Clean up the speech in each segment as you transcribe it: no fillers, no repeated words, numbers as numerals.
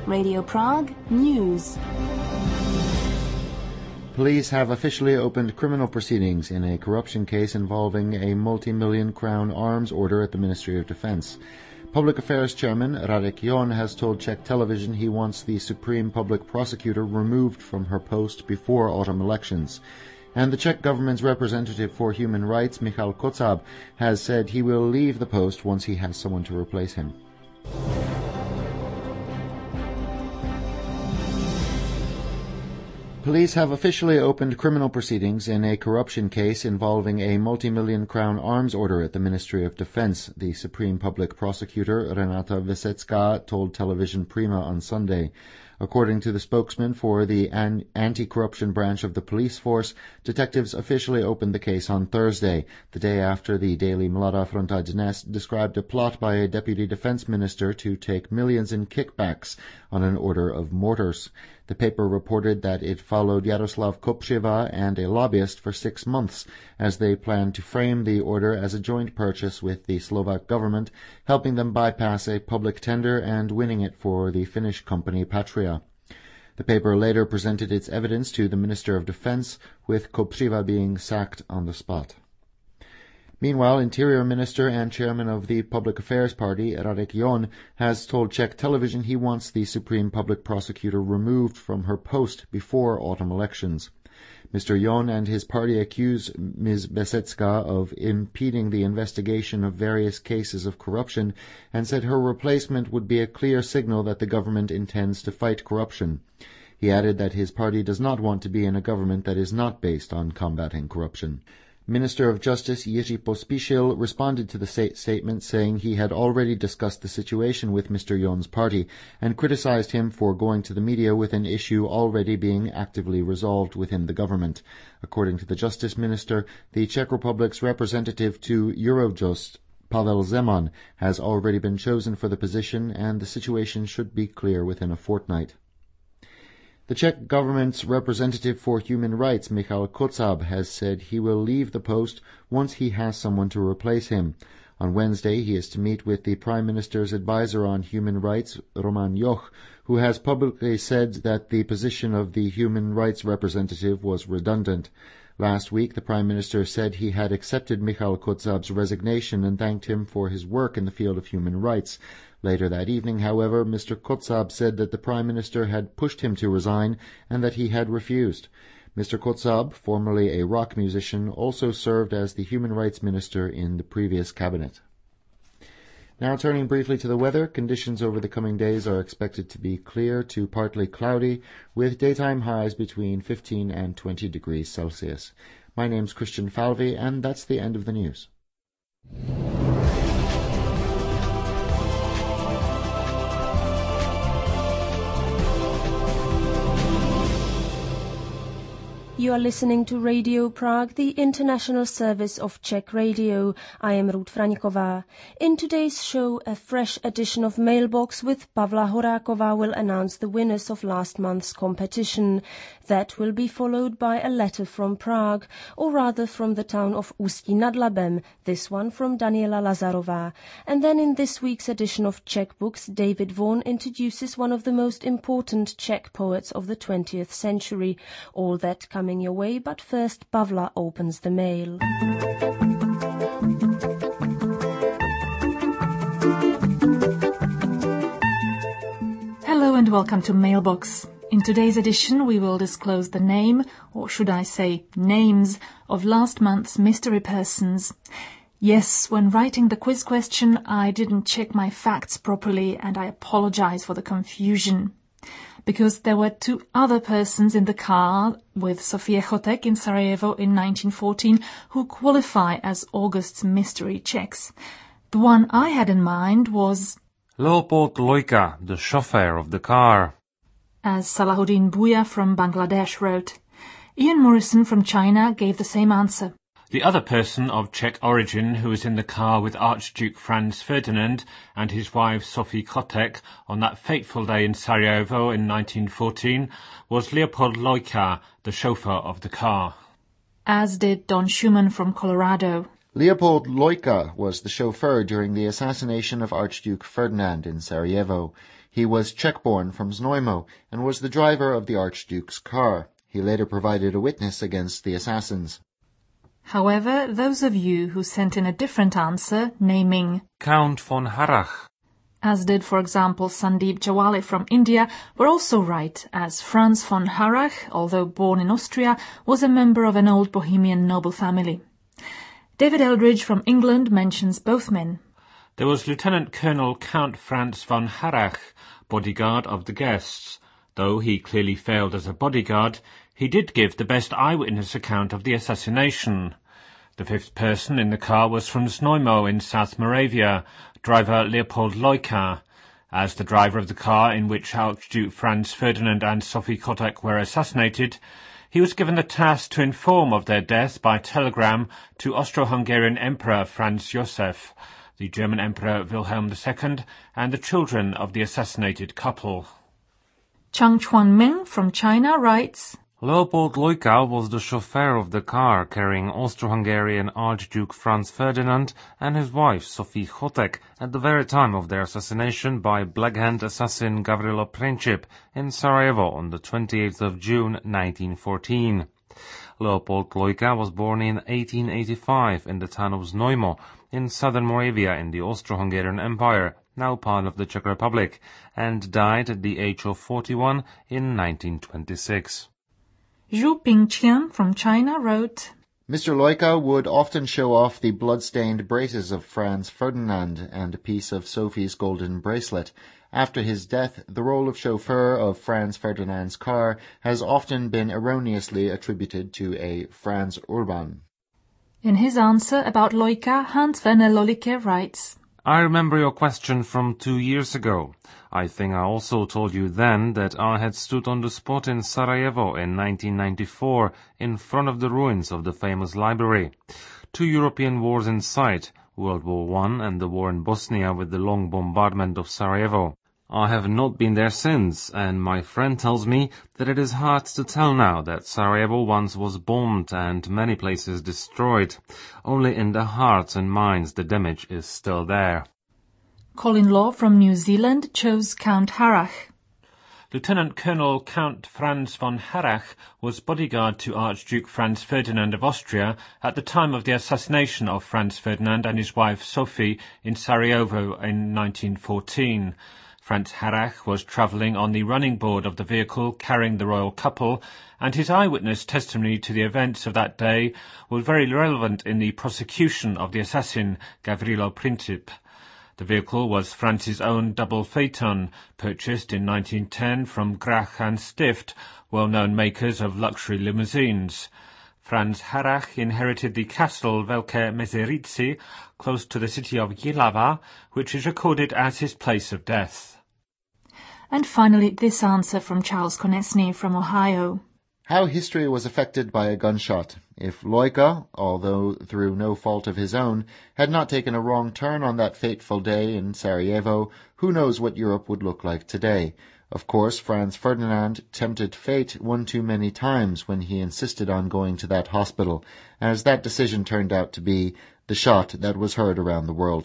Radio Prague News. Police have officially opened criminal proceedings in a corruption case involving a multi-million crown arms order at the Ministry of Defense. Public Affairs Chairman Radek Jon has told Czech television he wants the Supreme Public Prosecutor removed from her post before autumn elections. And the Czech government's representative for human rights, Michal Kocáb, has said he will leave the post once he has someone to replace him. Police have officially opened criminal proceedings in a corruption case involving a multi-million crown arms order at the Ministry of Defense, the Supreme Public Prosecutor Renata Vesecká told Television Prima on Sunday. According to the spokesman for the anti-corruption branch of the police force, detectives officially opened the case on Thursday, the day after the daily Mladá Fronta Dnes described a plot by a deputy defense minister to take millions in kickbacks on an order of mortars. The paper reported that it followed Jaroslav Kopřiva and a lobbyist for 6 months as they planned to frame the order as a joint purchase with the Slovak government, helping them bypass a public tender and winning it for the Finnish company Patria. The paper later presented its evidence to the Minister of Defense, with Kopřiva being sacked on the spot. Meanwhile, Interior Minister and Chairman of the Public Affairs Party, Radek Jon, has told Czech television he wants the Supreme Public Prosecutor removed from her post before autumn elections. Mr. Jon and his party accuse Ms. Vesecká of impeding the investigation of various cases of corruption and said her replacement would be a clear signal that the government intends to fight corruption. He added that his party does not want to be in a government that is not based on combating corruption. Minister of Justice Jiří Pospíšil responded to the statement, saying he had already discussed the situation with Mr. Jon's party and criticized him for going to the media with an issue already being actively resolved within the government. According to the Justice Minister, the Czech Republic's representative to Eurojust, Pavel Zeman, has already been chosen for the position, and the situation should be clear within a fortnight. The Czech government's representative for human rights, Michal Kocáb, has said he will leave the post once he has someone to replace him. On Wednesday, he is to meet with the Prime Minister's advisor on human rights, Roman Joch, who has publicly said that the position of the human rights representative was redundant. Last week, the Prime Minister said he had accepted Michal Kocáb's resignation and thanked him for his work in the field of human rights. Later that evening, however, Mr. Kocáb said that the Prime Minister had pushed him to resign and that he had refused. Mr. Kocáb, formerly a rock musician, also served as the Human Rights Minister in the previous cabinet. Now turning briefly to the weather, conditions over the coming days are expected to be clear to partly cloudy, with daytime highs between 15 and 20 degrees Celsius. My name's Christian Falvey, and that's the end of the news. You are listening to Radio Prague, the international service of Czech Radio. I am Ruth Fraňková. In today's show, a fresh edition of Mailbox with Pavla Horáková will announce the winners of last month's competition. That will be followed by a letter from Prague, or rather from the town of Ústí nad Labem, this one from Daniela Lazarová. And then in this week's edition of Czech Books, David Vaughan introduces one of the most important Czech poets of the 20th century. All that coming your way, but first Pavla opens the mail. Hello and welcome to Mailbox. In today's edition we will disclose the name, or should I say names, of last month's mystery persons. Yes, when writing the quiz question I didn't check my facts properly and I apologize for the confusion. Because there were 2 other persons in the car with Sofie Chotek in Sarajevo in 1914 who qualify as August's mystery Czechs. The one I had in mind was Leopold Lojka, the chauffeur of the car. As Salahuddin Bhuiya from Bangladesh wrote. Ian Morrison from China gave the same answer. The other person of Czech origin who was in the car with Archduke Franz Ferdinand and his wife Sofie Chotek on that fateful day in Sarajevo in 1914 was Leopold Lojka, the chauffeur of the car. As did Don Schumann from Colorado. Leopold Lojka was the chauffeur during the assassination of Archduke Ferdinand in Sarajevo. He was Czech-born from Znojmo and was the driver of the Archduke's car. He later provided a witness against the assassins. However, those of you who sent in a different answer, naming Count von Harrach, as did, for example, Sandeep Jawale from India, were also right, as Franz von Harrach, although born in Austria, was a member of an old Bohemian noble family. David Eldridge from England mentions both men. There was Lieutenant Colonel Count Franz von Harrach, bodyguard of the guests. Though he clearly failed as a bodyguard, he did give the best eyewitness account of the assassination. The fifth person in the car was from Znojmo in South Moravia, driver Leopold Leuka. As the driver of the car in which Archduke Franz Ferdinand and Sophie Kotek were assassinated, he was given the task to inform of their death by telegram to Austro-Hungarian Emperor Franz Josef, the German Emperor Wilhelm II, and the children of the assassinated couple. Chang Chuan-ming from China writes, Leopold Leuka was the chauffeur of the car carrying Austro-Hungarian Archduke Franz Ferdinand and his wife Sophie Kotek at the very time of their assassination by Black Hand assassin Gavrilo Princip in Sarajevo on the 28th of June 1914. Leopold Leuka was born in 1885 in the town of Znojmo in southern Moravia in the Austro-Hungarian Empire, now part of the Czech Republic, and died at the age of 41 in 1926. Zhu Pingqian from China wrote, Mr. Leuka would often show off the blood-stained braces of Franz Ferdinand and a piece of Sophie's golden bracelet. After his death, the role of chauffeur of Franz Ferdinand's car has often been erroneously attributed to a Franz Urban. In his answer about Leuka, Hans-Werner Lollicke writes, I remember your question from 2 years ago. I think I also told you then that I had stood on the spot in Sarajevo in 1994 in front of the ruins of the famous library. 2 European wars in sight, World War I and the war in Bosnia with the long bombardment of Sarajevo. I have not been there since, and my friend tells me that it is hard to tell now that Sarajevo once was bombed and many places destroyed. Only in the hearts and minds the damage is still there. Colin Law from New Zealand chose Count Harrach. Lieutenant Colonel Count Franz von Harrach was bodyguard to Archduke Franz Ferdinand of Austria at the time of the assassination of Franz Ferdinand and his wife Sophie in Sarajevo in 1914. Franz Harrach was travelling on the running board of the vehicle carrying the royal couple, and his eyewitness testimony to the events of that day was very relevant in the prosecution of the assassin Gavrilo Princip. The vehicle was Franz's own double phaeton, purchased in 1910 from Grach and Stift, well-known makers of luxury limousines. Franz Harrach inherited the castle Velké Meziříčí, close to the city of Jihlava, which is recorded as his place of death. And finally, this answer from Charles Konechny from Ohio. How history was affected by a gunshot. If Leuka, although through no fault of his own, had not taken a wrong turn on that fateful day in Sarajevo, who knows what Europe would look like today. Of course, Franz Ferdinand tempted fate one too many times when he insisted on going to that hospital, as that decision turned out to be the shot that was heard around the world.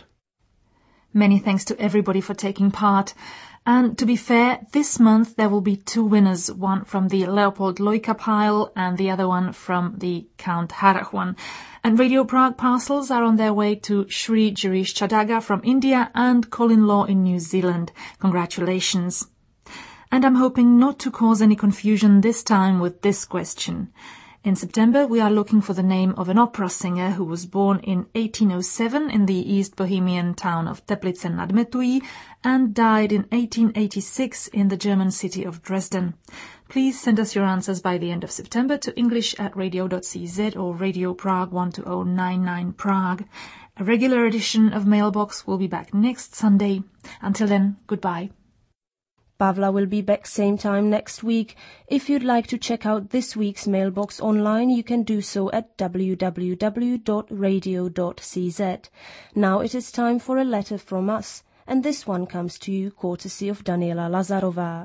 Many thanks to everybody for taking part. And to be fair, this month there will be 2 winners, one from the Leopold Leuka pile and the other one from the Count Harrach one. And Radio Prague parcels are on their way to Shri Girish Chadaga from India and Colin Law in New Zealand. Congratulations. And I'm hoping not to cause any confusion this time with this question. In September, we are looking for the name of an opera singer who was born in 1807 in the East Bohemian town of Teplice nad Metují and died in 1886 in the German city of Dresden. Please send us your answers by the end of September to english@radio.cz or Radio Prague 12099 Prague. A regular edition of Mailbox will be back next Sunday. Until then, goodbye. Pavla will be back same time next week. If you'd like to check out this week's Mailbox online, you can do so at www.radio.cz. Now it is time for a letter from us, and this one comes to you courtesy of Daniela Lazarová.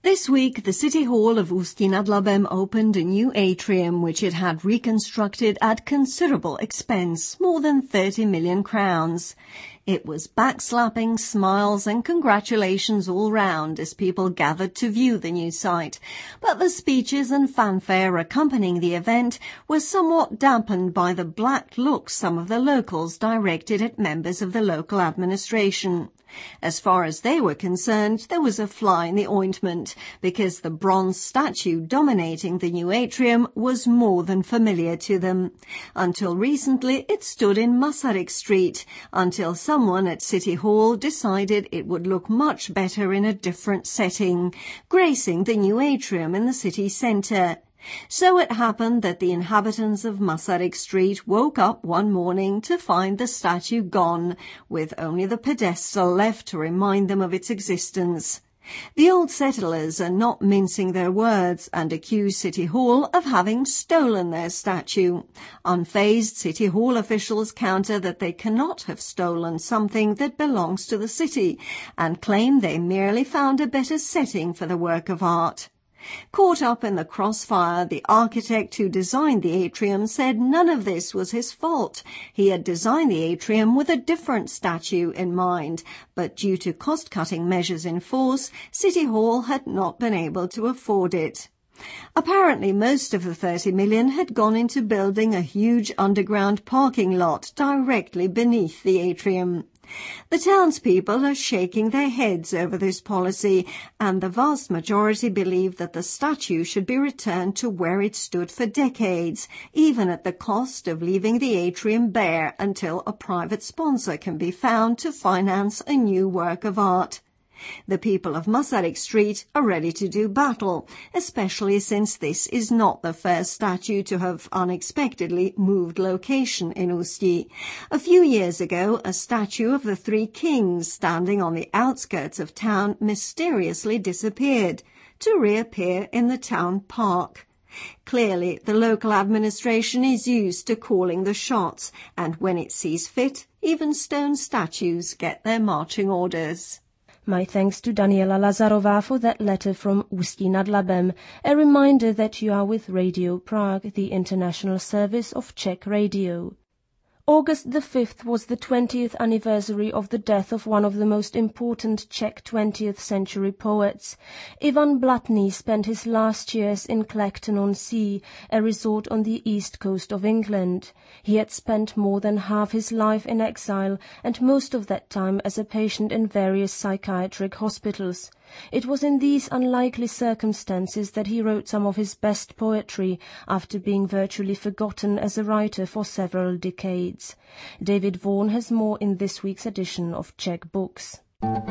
This week, the City Hall of Ústí nad Labem opened a new atrium which it had reconstructed at considerable expense, more than 30 million crowns. It was backslapping, smiles and congratulations all round as people gathered to view the new site. But the speeches and fanfare accompanying the event were somewhat dampened by the black looks some of the locals directed at members of the local administration. As far as they were concerned, there was a fly in the ointment, because the bronze statue dominating the new atrium was more than familiar to them. Until recently, it stood in Masaryk Street, until someone at City Hall decided it would look much better in a different setting, gracing the new atrium in the city centre. So it happened that the inhabitants of Masaryk Street woke up one morning to find the statue gone, with only the pedestal left to remind them of its existence. The old settlers are not mincing their words and accuse City Hall of having stolen their statue. Unfazed, City Hall officials counter that they cannot have stolen something that belongs to the city, and claim they merely found a better setting for the work of art. Caught up in the crossfire, the architect who designed the atrium said none of this was his fault. He had designed the atrium with a different statue in mind, but due to cost-cutting measures in force, City Hall had not been able to afford it. Apparently most of the 30 million had gone into building a huge underground parking lot directly beneath the atrium. The townspeople are shaking their heads over this policy, and the vast majority believe that the statue should be returned to where it stood for decades, even at the cost of leaving the atrium bare until a private sponsor can be found to finance a new work of art. The people of Masaryk Street are ready to do battle, especially since this is not the first statue to have unexpectedly moved location in Ústí. A few years ago, a statue of the Three Kings standing on the outskirts of town mysteriously disappeared, to reappear in the town park. Clearly, the local administration is used to calling the shots, and when it sees fit, even stone statues get their marching orders. My thanks to Daniela Lazarova for that letter from Ústí nad Labem, a reminder that you are with Radio Prague, the international service of Czech radio. August the 5th was the 20th anniversary of the death of one of the most important Czech 20th century poets. Ivan Blatný spent his last years in Clacton-on-Sea, a resort on the east coast of England. He had spent more than half his life in exile, and most of that time as a patient in various psychiatric hospitals. It was in these unlikely circumstances that he wrote some of his best poetry, after being virtually forgotten as a writer for several decades. David Vaughan has more in this week's edition of Czech Books.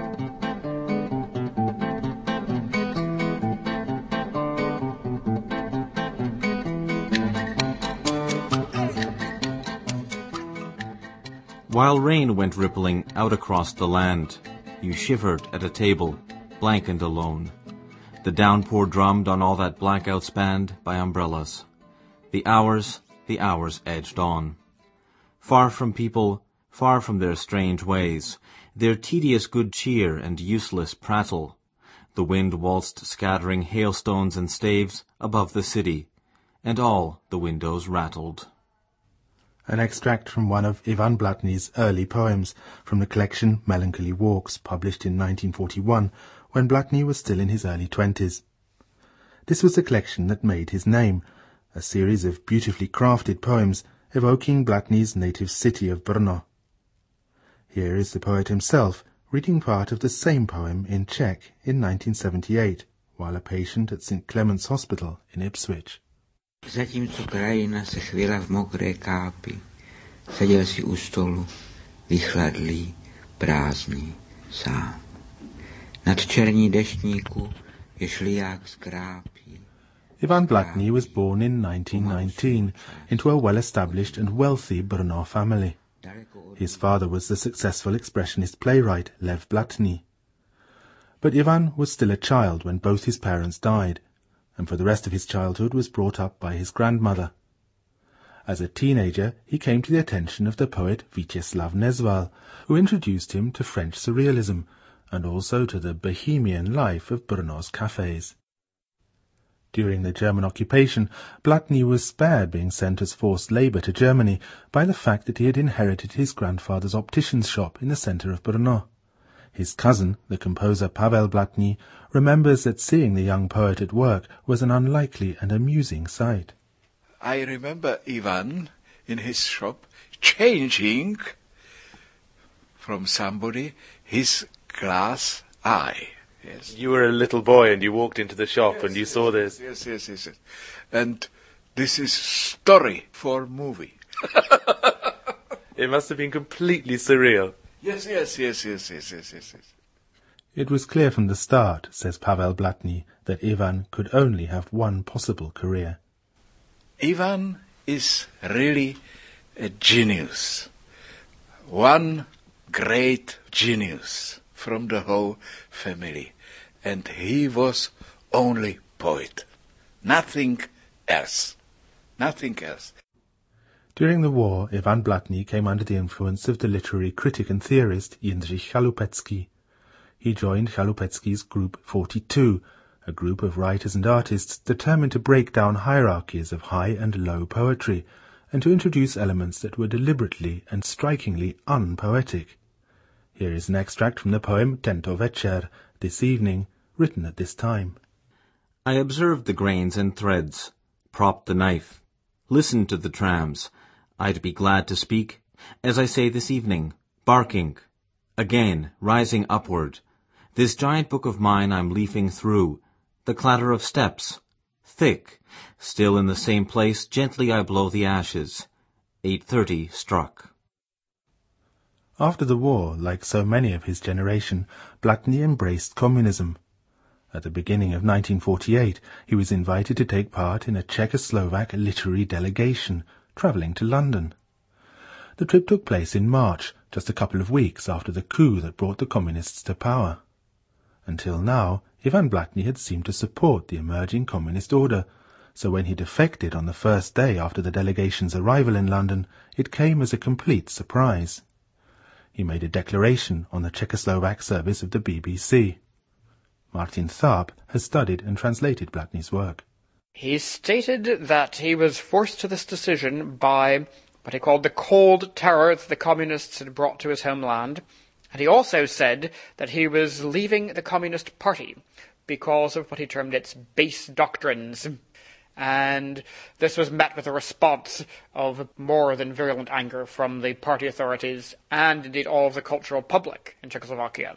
While rain went rippling out across the land, you shivered at a table, blank and alone. The downpour drummed on all that blackout spanned by umbrellas. The hours edged on. Far from people, far from their strange ways, their tedious good cheer and useless prattle, the wind waltzed scattering hailstones and staves above the city, and all the windows rattled. An extract from one of Ivan Blatny's early poems from the collection Melancholy Walks, published in 1941, when Blatny was still in his early 20s. This was the collection that made his name, a series of beautifully crafted poems evoking Blatny's native city of Brno. Here is the poet himself reading part of the same poem in Czech in 1978, while a patient at St. Clement's Hospital in Ipswich. Zatímco krajina se chvěla v mokré kápi, seděl si u stolu, vychladlý, prázdný, sám. Nad černí deštníku je šliják skrápí. Ivan Blatny was born in 1919 into a well-established and wealthy Brno family. His father was the successful expressionist playwright Lev Blatny. But Ivan was still a child when both his parents died, and for the rest of his childhood was brought up by his grandmother. As a teenager, he came to the attention of the poet Vítězslav Nezval, who introduced him to French surrealism, and also to the bohemian life of Brno's cafes. During the German occupation, Blatný was spared being sent as forced labour to Germany by the fact that he had inherited his grandfather's optician's shop in the centre of Brno. His cousin, the composer Pavel Blatný, remembers that seeing the young poet at work was an unlikely and amusing sight. I remember Ivan in his shop changing from somebody his glass eye. Yes. You were a little boy and you walked into the shop and you saw this. Yes. And this is story for movie. It must have been completely surreal. Yes. It was clear from the start, says Pavel Blatný, that Ivan could only have one possible career. Ivan is really a genius. One great genius from the whole family. And he was only poet. Nothing else. During the war, Ivan Blatný came under the influence of the literary critic and theorist Jindřich Chalupetsky. He joined Chalupetsky's Group 42, a group of writers and artists determined to break down hierarchies of high and low poetry, and to introduce elements that were deliberately and strikingly unpoetic. Here is an extract from the poem Tento večer, this evening, written at this time. I observed the grains and threads, propped the knife, listened to the trams. I'd be glad to speak, as I say this evening, barking, again rising upward. This giant book of mine I'm leafing through, the clatter of steps, thick, still in the same place, gently I blow the ashes. 8:30 struck. After the war, like so many of his generation, Blatný embraced communism. At the beginning of 1948, he was invited to take part in a Czechoslovak literary delegation, travelling to London. The trip took place in March, just a couple of weeks after the coup that brought the communists to power. Until now, Ivan Blatný had seemed to support the emerging communist order, so when he defected on the first day after the delegation's arrival in London, it came as a complete surprise. He made a declaration on the Czechoslovak service of the BBC. Martin Tharp has studied and translated Blatny's work. He stated that he was forced to this decision by what he called the cold terror that the communists had brought to his homeland, and he also said that he was leaving the Communist Party because of what he termed its base doctrines. And this was met with a response of more than virulent anger from the party authorities and indeed all of the cultural public in Czechoslovakia.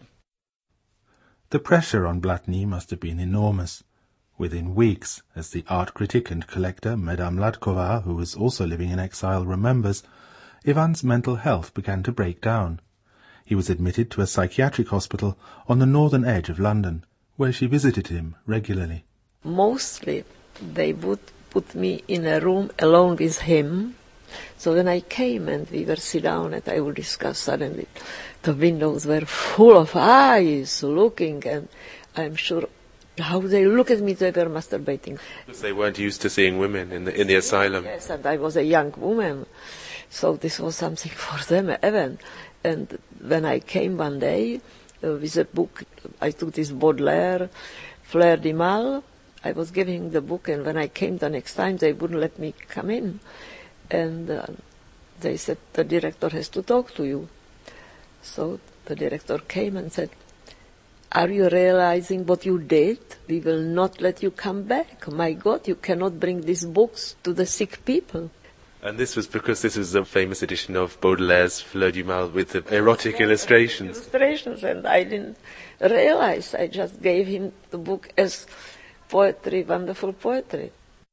The pressure on Blatný must have been enormous. Within weeks, as the art critic and collector Madame Ladková, who was also living in exile, remembers, Ivan's mental health began to break down. He was admitted to a psychiatric hospital on the northern edge of London, where she visited him regularly. Mostly they would put me in a room alone with him. So when I came and we were sit down and I would discuss, suddenly the windows were full of eyes looking, and I'm sure how they look at me, they were masturbating. Because they weren't used to seeing women in the asylum. Yes, and I was a young woman, so this was something for them even. And when I came one day with a book, I took this Baudelaire, Fleur du Mal. I was giving the book, and when I came the next time, they wouldn't let me come in. And they said, the director has to talk to you. So the director came and said, are you realizing what you did? We will not let you come back. My God, you cannot bring these books to the sick people. And this was because this was a famous edition of Baudelaire's Fleur du Mal with the erotic illustrations. Illustrations, and I didn't realize. I just gave him the book as poetry, wonderful poetry.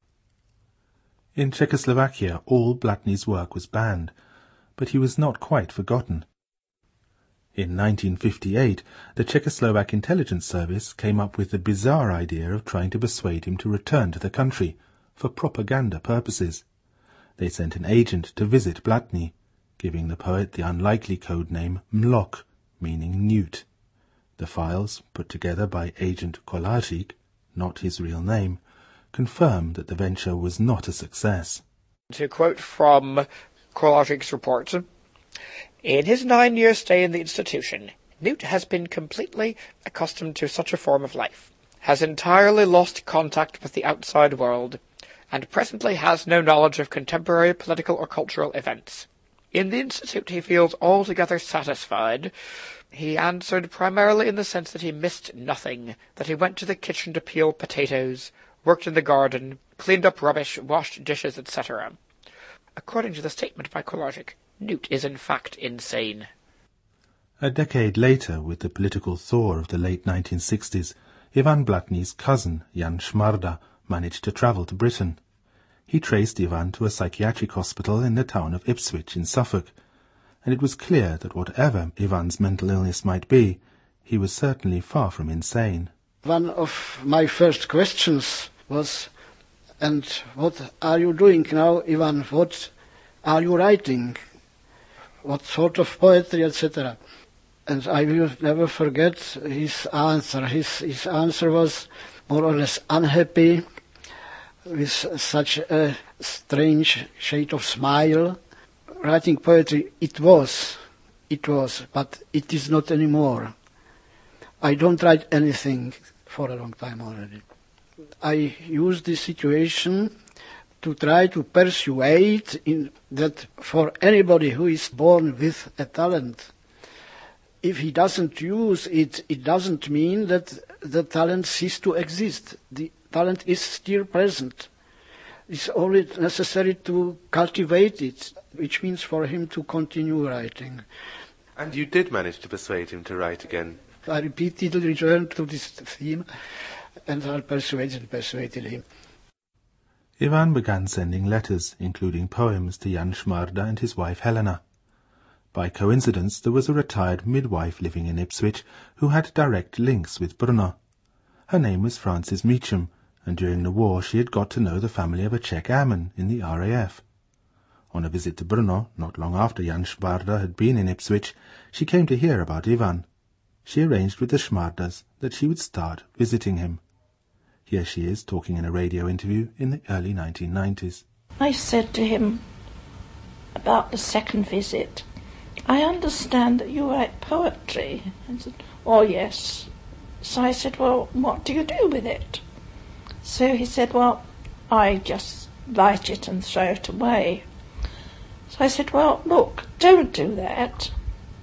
In Czechoslovakia, all Blatny's work was banned, but he was not quite forgotten. In 1958, the Czechoslovak intelligence service came up with the bizarre idea of trying to persuade him to return to the country for propaganda purposes. They sent an agent to visit Blatný, giving the poet the unlikely code name Mlok, meaning newt. The files, put together by agent Kolářík, not his real name, confirmed that the venture was not a success. To quote from Kolářík's report, in his 9-year stay in the institution, Newt has been completely accustomed to such a form of life, has entirely lost contact with the outside world, and presently has no knowledge of contemporary political or cultural events. In the Institute he feels altogether satisfied. He answered primarily in the sense that he missed nothing, that he went to the kitchen to peel potatoes, worked in the garden, cleaned up rubbish, washed dishes, etc. According to the statement by CoLogic, Newt is in fact insane. A decade later, with the political thaw of the late 1960s, Ivan Blatny's cousin, Jan Szmarda, managed to travel to Britain. He traced Ivan to a psychiatric hospital in the town of Ipswich in Suffolk, and it was clear that whatever Ivan's mental illness might be, he was certainly far from insane. One of my first questions was, "And what are you doing now, Ivan? What are you writing? What sort of poetry, etc.?" And I will never forget his answer. His answer was more or less unhappy, with such a strange shade of smile. Writing poetry, it was, but it is not anymore. I don't write anything for a long time already. I use this situation to try to persuade that for anybody who is born with a talent, if he doesn't use it, it doesn't mean that the talent ceases to exist. The talent is still present. It's only necessary to cultivate it, which means for him to continue writing. And you did manage to persuade him to write again? I repeatedly returned to this theme, and I persuaded him. Ivan began sending letters, including poems, to Jan Szmarda and his wife Helena. By coincidence, there was a retired midwife living in Ipswich who had direct links with Brno. Her name was Frances Meacham, and during the war she had got to know the family of a Czech airman in the RAF. On a visit to Brno, not long after Jan Szmarda had been in Ipswich, she came to hear about Ivan. She arranged with the Szmardas that she would start visiting him. Here she is, talking in a radio interview in the early 1990s. I said to him about the second visit, "I understand that you write poetry." I said, "Oh, yes." So I said, "Well, what do you do with it?" So he said, "Well, I just write it and throw it away." So I said, "Well, look, don't do that.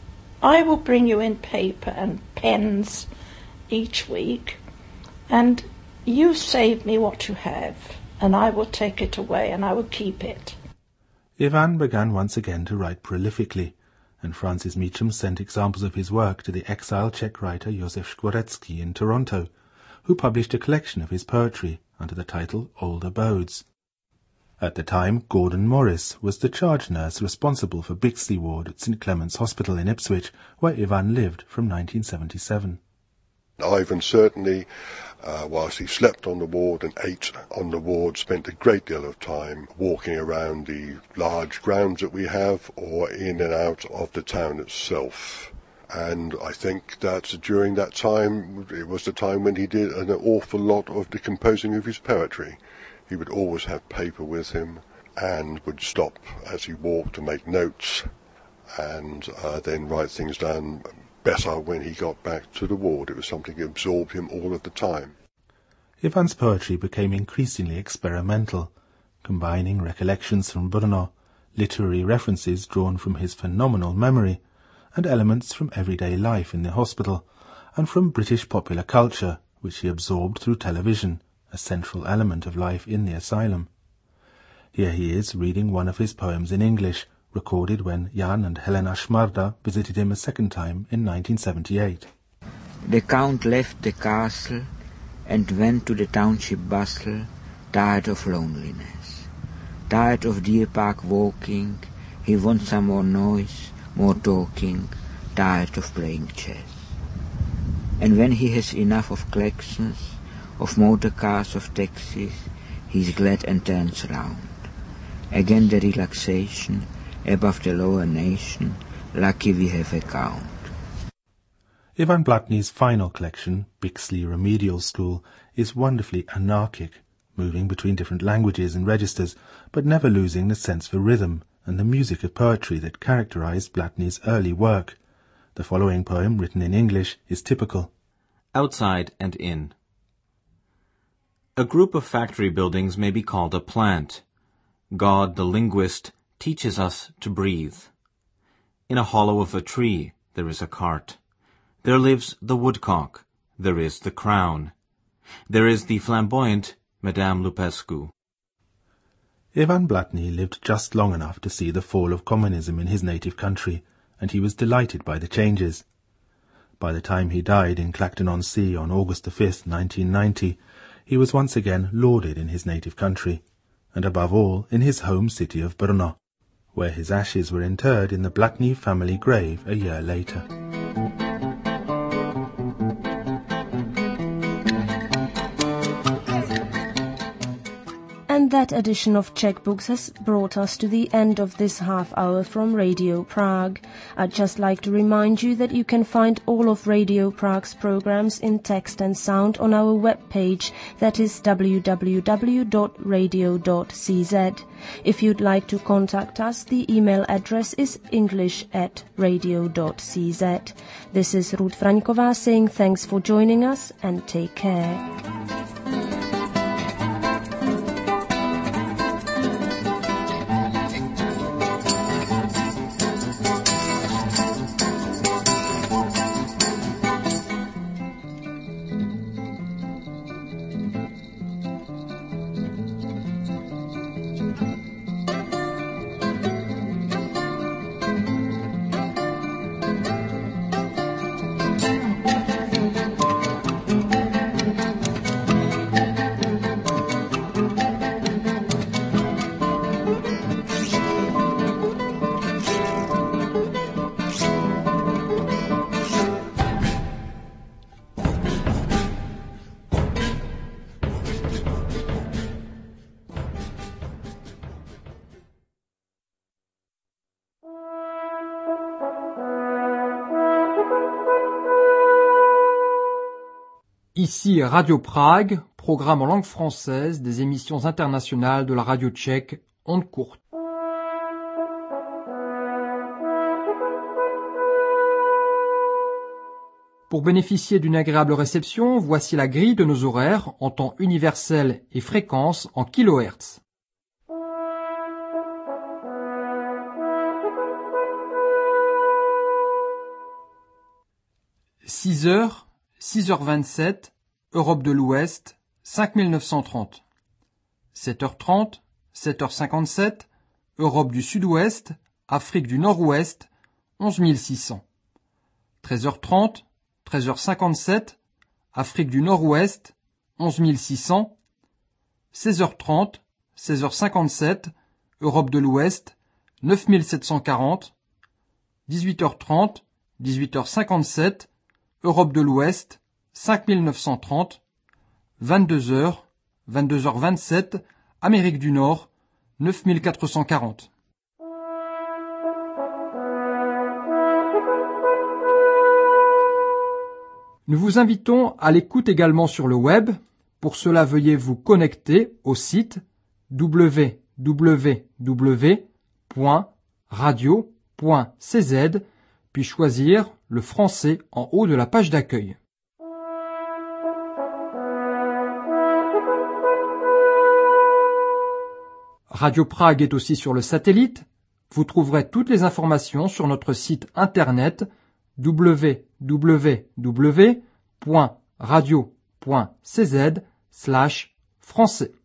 I will bring you in paper and pens each week, and you save me what you have, and I will take it away and I will keep it." Ivan began once again to write prolifically, and Frances Meacham sent examples of his work to the exiled Czech writer Josef Škvorecký in Toronto, who published a collection of his poetry under the title Old Abodes. At the time, Gordon Morris was the charge nurse responsible for Bixley Ward at St Clement's Hospital in Ipswich, where Ivan lived from 1977. Ivan certainly, whilst he slept on the ward and ate on the ward, spent a great deal of time walking around the large grounds that we have or in and out of the town itself. And I think that during that time, it was the time when he did an awful lot of the composing of his poetry. He would always have paper with him and would stop as he walked to make notes and then write things down better when he got back to the ward. It was something that absorbed him all of the time. Ivan's poetry became increasingly experimental, combining recollections from Brno, literary references drawn from his phenomenal memory, and elements from everyday life in the hospital, and from British popular culture, which he absorbed through television, a central element of life in the asylum. Here he is reading one of his poems in English, recorded when Jan and Helena Szmarda visited him a second time in 1978. The Count left the castle and went to the township bustle, tired of loneliness, tired of Deer Park walking. He wants some more noise, more talking, tired of playing chess. And when he has enough of collections, of motor cars, of taxis, he's glad and turns round. Again the relaxation, above the lower nation, lucky we have a count. Ivan Blatny's final collection, Bixley Remedial School, is wonderfully anarchic, moving between different languages and registers, but never losing the sense for rhythm and the music of poetry that characterized Blatny's early work. The following poem, written in English, is typical. Outside and in. A group of factory buildings may be called a plant. God, the linguist, teaches us to breathe. In a hollow of a tree there is a cart. There lives the woodcock. There is the crown. There is the flamboyant Madame Lupescu. Ivan Blatny lived just long enough to see the fall of communism in his native country, and he was delighted by the changes. By the time he died in Clacton-on-Sea on August the 5th, 1990, he was once again lauded in his native country, and above all in his home city of Brno, where his ashes were interred in the Blatny family grave a year later. And that edition of Czech Books has brought us to the end of this half hour from Radio Prague. I'd just like to remind you that you can find all of Radio Prague's programs in text and sound on our webpage, that is www.radio.cz. If you'd like to contact us, the email address is english@radio.cz. This is Ruth Fraňková saying thanks for joining us and take care. Ici Radio Prague, programme en langue française des émissions internationales de la radio tchèque, ondes courtes. Pour bénéficier d'une agréable réception, voici la grille de nos horaires en temps universel et fréquence en kHz. 6h, 6h27, Europe de l'Ouest, 5930. 7h30, 7h57, Europe du Sud-Ouest, Afrique du Nord-Ouest, 11600. 13h30, 13h57, Afrique du Nord-Ouest, 11600. 16h30, 16h57, Europe de l'Ouest, 9740. 18h30, 18h57, Europe de l'Ouest, 5930, 22h, 22h27, Amérique du Nord, 9440. Nous vous invitons à l'écoute également sur le web. Pour cela, veuillez vous connecter au site www.radio.cz, puis choisir le français en haut de la page d'accueil. Radio Prague est aussi sur le satellite. Vous trouverez toutes les informations sur notre site internet www.radio.cz/français.